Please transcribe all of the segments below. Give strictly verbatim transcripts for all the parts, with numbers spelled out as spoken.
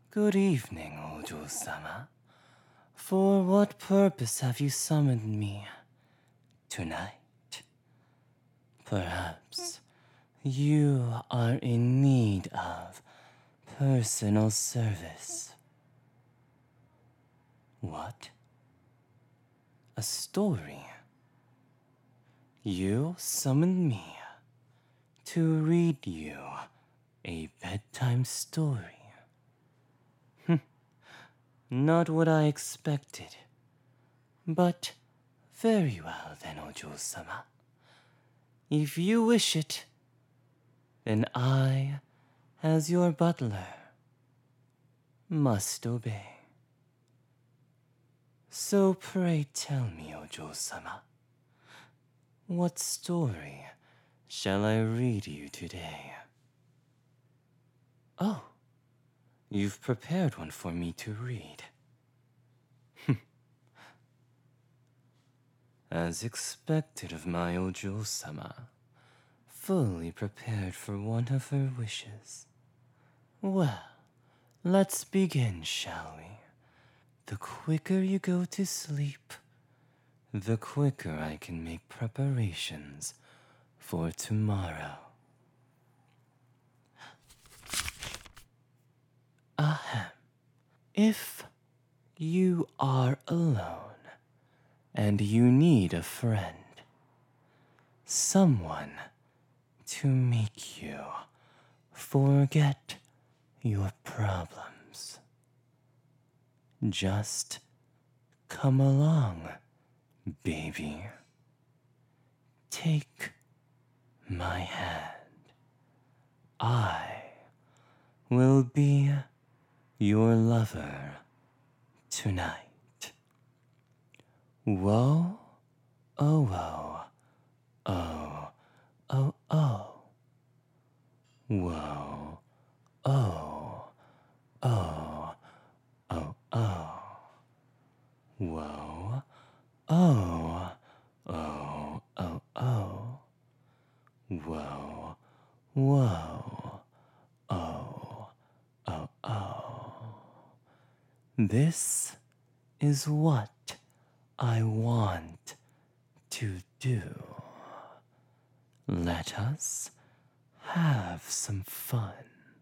Good evening, Ojo-sama. For what purpose have you summoned me tonight? Perhaps you are in need of personal service. What? A story? You summoned me to read you a bedtime story. Not what I expected. But very well then, Ojo-sama. If you wish it, then I, as your butler, must obey. So pray tell me, Ojo-sama, what story shall I read you today? Oh, you've prepared one for me to read. As expected of my Ojo-sama, fully prepared for one of her wishes. Well, let's begin, shall we? The quicker you go to sleep, the quicker I can make preparations for tomorrow. Ahem. If you are alone and you need a friend, someone to make you forget your problems, just come along, baby. Take my hand. I will be your lover tonight. Whoa, oh, whoa, oh, oh, oh. Whoa, oh, oh, oh, oh. Whoa, oh, oh, oh, oh. Whoa, whoa, oh, oh, oh. This is what I want to do. Let us have some fun.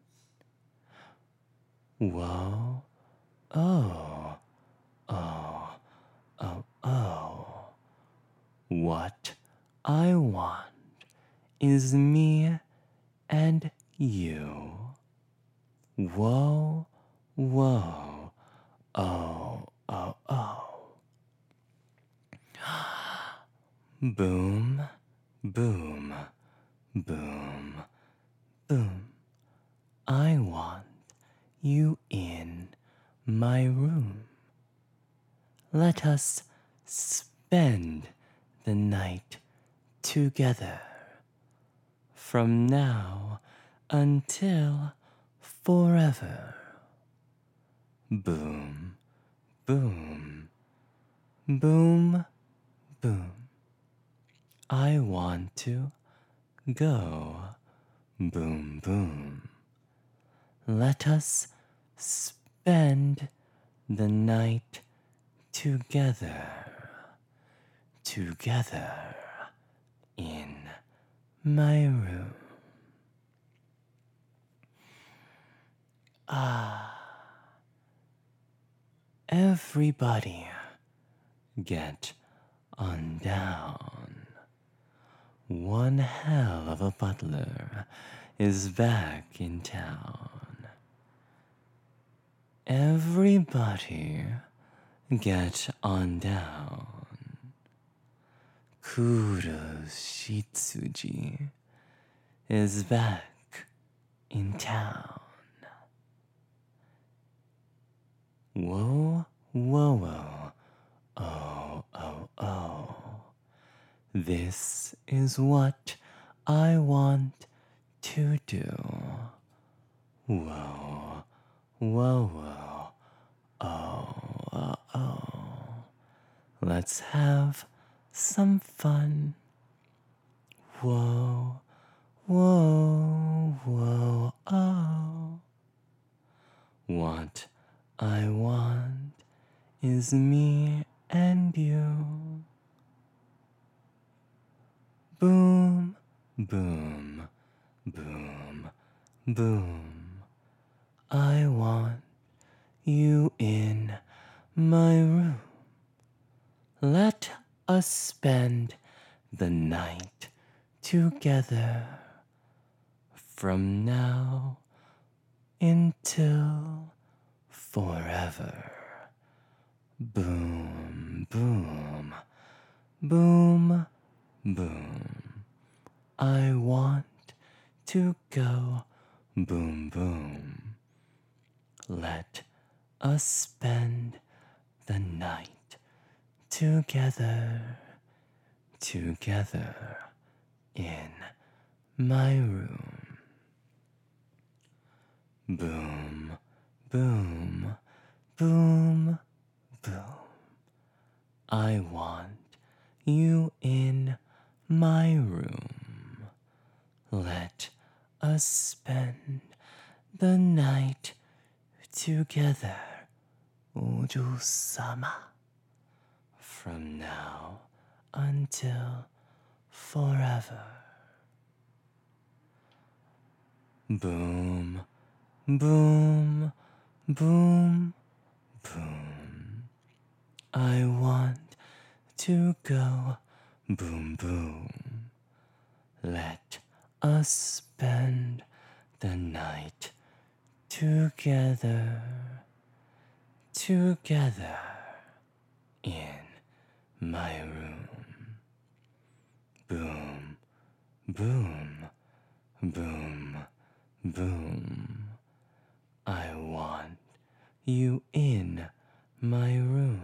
Whoa, oh, oh, oh, oh. What I want is me and you. Whoa, whoa, oh, oh, oh. Boom, boom, boom, boom. I want you in my room. Let us spend the night together. From now until forever. Boom, boom, boom, boom. I want to go. Boom, boom. Let us spend the night together. Together in my room. Ah. Everybody get on down. One hell of a butler is back in town. Everybody get on down. Kuro Shitsuji is back in town. Whoa, whoa, whoa, oh, oh, oh. This is what I want to do. Whoa, whoa, whoa, oh, oh, oh. Let's have some fun. Whoa, whoa, whoa, oh. What I want is me and you. Boom, boom, boom, boom. I want you in my room. Let us spend the night together from now until forever. Boom, boom, boom, boom. I want to go boom, boom. Let us spend the night together, together in my room. Boom, boom, boom, boom. I want you in my room. Let us spend the night together, Ojo-sama, from now until forever. Boom, boom, boom, boom. I want to go boom, boom. Let us spend the night together, together in my room. Boom, boom, boom, boom. I want you in my room.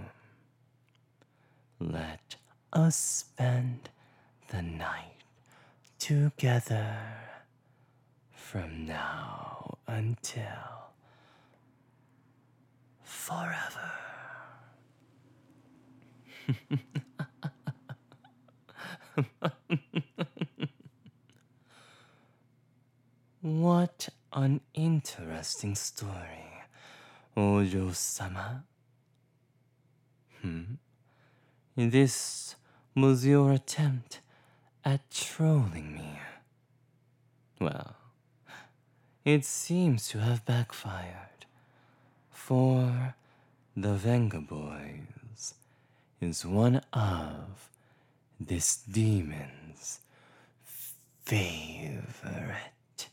Let us spend the night together from now until forever. What an interesting story, Ojo-sama. Hmm? This was your attempt at trolling me. Well, it seems to have backfired, for the Vengaboys is one of this demon's favorite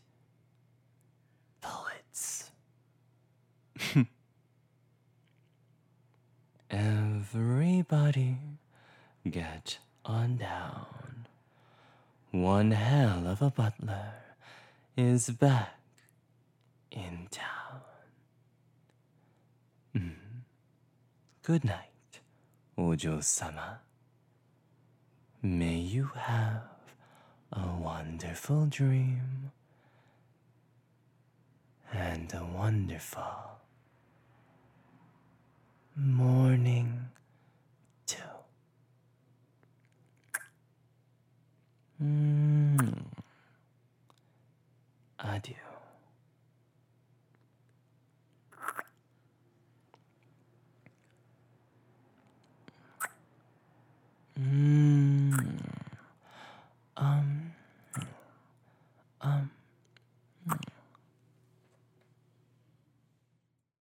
poets. Everybody get on down. One hell of a butler is back in town. Mm. Good night, Ojo-sama. May you have a wonderful dream and a wonderful morning too. Mm. Adieu.